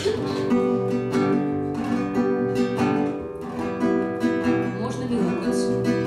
Можно мяукать.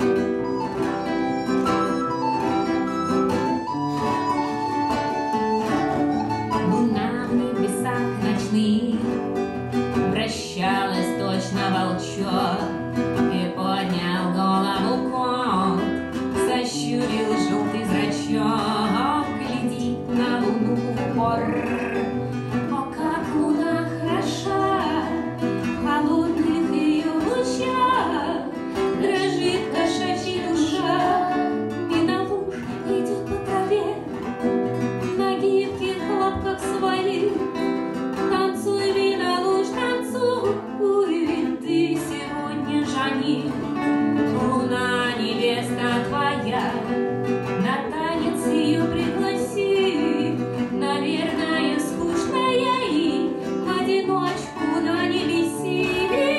Луна в небесах ночных вращалась точно волчок, и поднял голову кот, сощурил желтый зрачок, глядит на луну в упор. О, как луна хороша, в холодных ее лучах дрожит кошачья душа, и на луж идет по траве на гибких лапках своих. Танцуй, мина луж, танцуй, ты сегодня жених. Луна, невеста твоя, на танец ее пригласи. Наверное, скучная и в одиночку да не виси.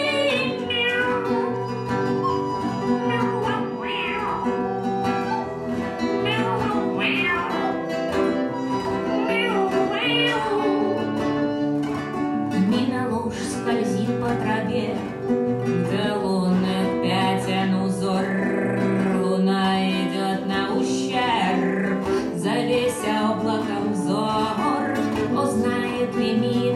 Мина луж скользит по траве, где лунных пятен узор. Луна идет на ущерб, завеся облаком взор. О, знает ли мир